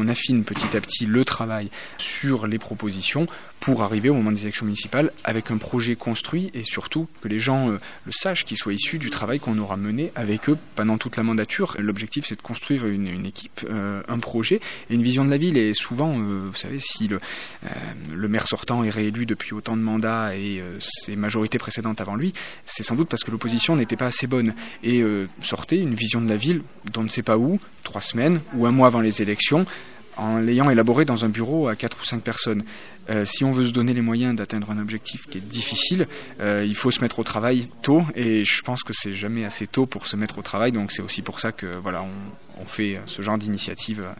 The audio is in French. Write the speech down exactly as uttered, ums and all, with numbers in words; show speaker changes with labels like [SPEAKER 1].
[SPEAKER 1] on affine petit à petit le travail sur les propositions pour arriver au moment des élections municipales avec un projet construit et surtout que les gens euh, le sachent, qu'il soit issu du travail qu'on aura mené avec eux pendant toute la mandature. L'objectif, c'est de construire une, une équipe, euh, un projet et une vision de la ville. Et souvent, euh, vous savez, si le, euh, le maire sortant est réélu depuis autant de mandats et euh, ses majorités précédentes avant lui, c'est sans doute parce que l'opposition n'était pas assez bonne. Et euh, sortez une vision de la ville d'on ne sait pas où, trois semaines ou un mois avant les élections, en l'ayant élaboré dans un bureau à quatre ou cinq personnes. Euh, si on veut se donner les moyens d'atteindre un objectif qui est difficile, euh, il faut se mettre au travail tôt, et je pense que c'est jamais assez tôt pour se mettre au travail, donc c'est aussi pour ça que voilà, on, on fait ce genre d'initiative